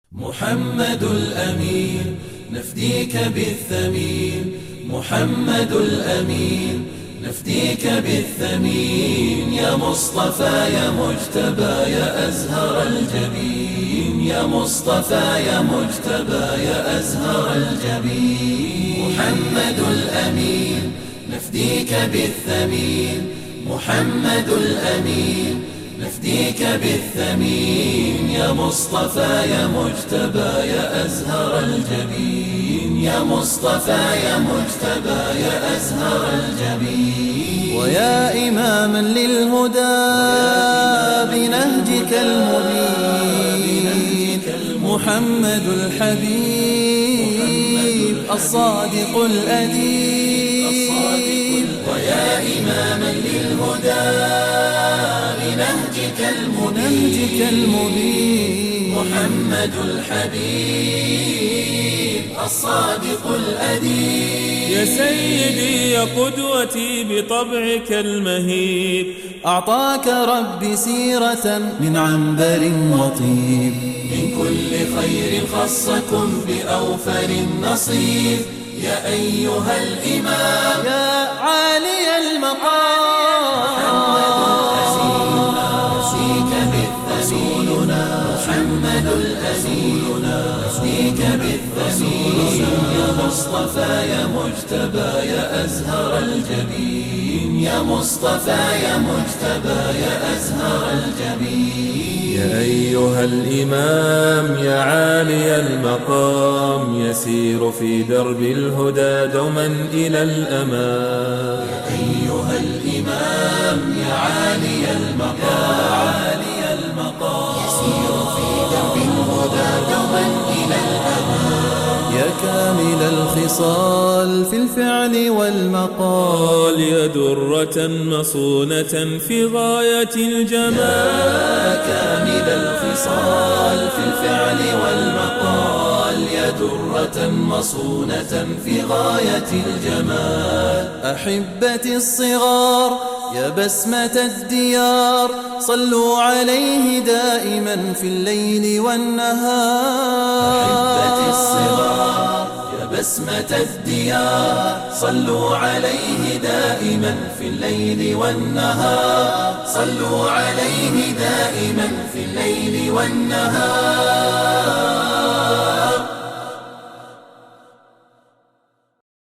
محمد الأمين نفديك بالثمين، محمد الأمين نفديك بالثمين، يا مصطفى يا مجتبى يا أزهر الجبين، يا مصطفى يا مجتبى يا أزهر الجبين. محمد الأمين نفديك بالثمين، محمد الأمين نفديك بالثمين، يا مصطفى يا مجتبى يا أزهر الجبين، يا مصطفى يا مجتبى يا أزهر الجبين. ويا إماما للهدى بنهجك المبين، محمد الحبيب الصادق الأديب. ويا إماما للهدى بنهجك المبين، محمد الحبيب الصادق الأديب. يا سيدي يا قدوتي بطبعك المهيب، أعطاك ربي سيرة من عنبر وطيب، من كل خير خصكم بأوفر النصيب. يا أيها الإمام يا عالي المقام، محمد الأمين نفديك بالثمين، يا مصطفى يا مجتبى يا أزهر الجبين، يا مصطفى يا مجتبى يا أزهر الجبين. يا أيها الإمام يا عالي المقام، يسير في درب الهدى دوما إلى الأمام. يا أيها الإمام يا عالي المقام، يسير في درب الهدى دوما إلى الأمام. يا كامل الخصال في الفعل والمقال، يا درة مصونة في غاية الجمال. يا كامل الخصال في الفعل والمقال، يا درة مصونة في غاية الجمال. أحبتي الصغار يا بسمة الديار، صلوا عليه دائما في الليل والنهار. أحبتي الصغار يا بسمة الديار، صلوا عليه دائما في الليل والنهار، صلوا عليه دائما في الليل والنهار.